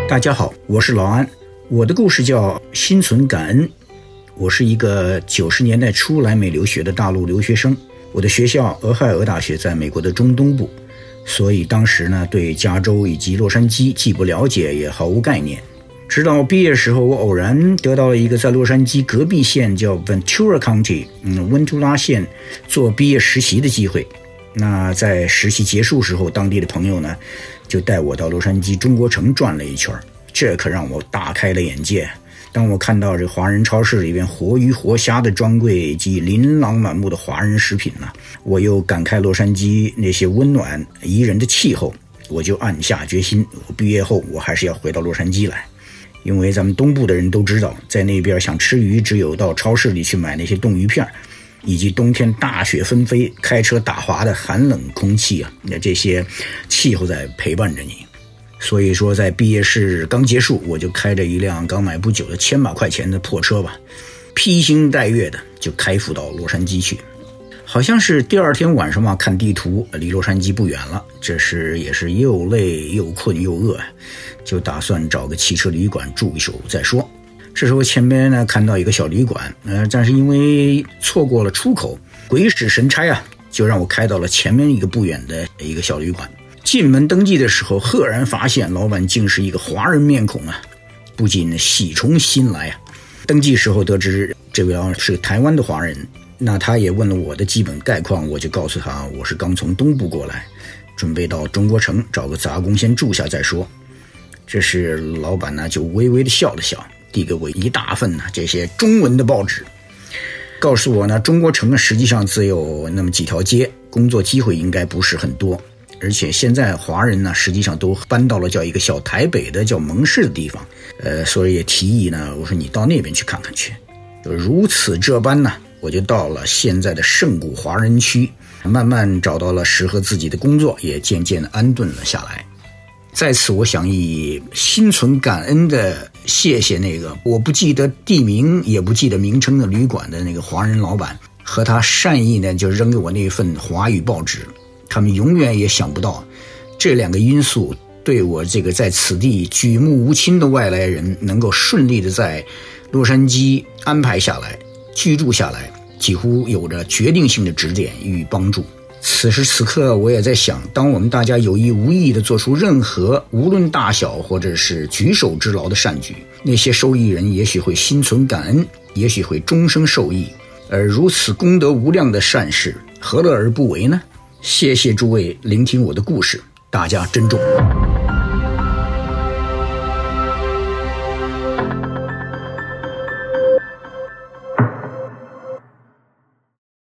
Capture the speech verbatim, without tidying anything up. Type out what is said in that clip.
大家好，我是老安，我的故事叫心存感恩。我是一个九十年代初来美留学的大陆留学生，我的学校俄亥俄大学在美国的中东部，所以当时呢对加州以及洛杉矶既不了解也毫无概念。直到毕业时候，我偶然得到了一个在洛杉矶隔壁县叫 Ventura County 嗯温图拉县做毕业实习的机会。那在实习结束时候，当地的朋友呢就带我到洛杉矶中国城转了一圈，这可让我大开了眼界。当我看到这华人超市里边活鱼活虾的专柜及琳琅满目的华人食品呢，我又感慨洛杉矶那些温暖宜人的气候，我就暗下决心，我毕业后我还是要回到洛杉矶来。因为咱们东部的人都知道，在那边想吃鱼只有到超市里去买那些冻鱼片，以及冬天大雪纷飞开车打滑的寒冷空气啊，那这些气候在陪伴着你。所以说在毕业式刚结束，我就开着一辆刚买不久的千把块钱的破车吧，披星戴月的就开赴到洛杉矶去。好像是第二天晚上嘛，看地图离洛杉矶不远了，这时也是又累又困又饿，就打算找个汽车旅馆住一宿再说。这时候前面呢看到一个小旅馆，呃，但是因为错过了出口，鬼使神差啊，就让我开到了前面一个不远的一个小旅馆。进门登记的时候，赫然发现老板竟是一个华人面孔啊，不禁喜从心来啊。登记时候得知这位老是台湾的华人，那他也问了我的基本概况，我就告诉他我是刚从东部过来，准备到中国城找个杂工先住下再说。这时老板呢就微微的笑了笑，递给我一大份呢这些中文的报纸，告诉我呢中国城实际上只有那么几条街，工作机会应该不是很多，而且现在华人呢实际上都搬到了叫一个小台北的叫蒙市的地方，呃，所以也提议呢，我说你到那边去看看去。如此这般呢，我就到了现在的圣谷华人区，慢慢找到了适合自己的工作，也渐渐安顿了下来。在此我想以心存感恩的谢谢那个我不记得地名也不记得名称的旅馆的那个华人老板，和他善意呢就扔给我那份华语报纸。他们永远也想不到这两个因素对我这个在此地举目无亲的外来人能够顺利的在洛杉矶安排下来居住下来，几乎有着决定性的指点与帮助。此时此刻我也在想，当我们大家有意无意的做出任何无论大小或者是举手之劳的善举，那些受益人也许会心存感恩，也许会终生受益，而如此功德无量的善事何乐而不为呢？谢谢诸位聆听我的故事，大家珍重。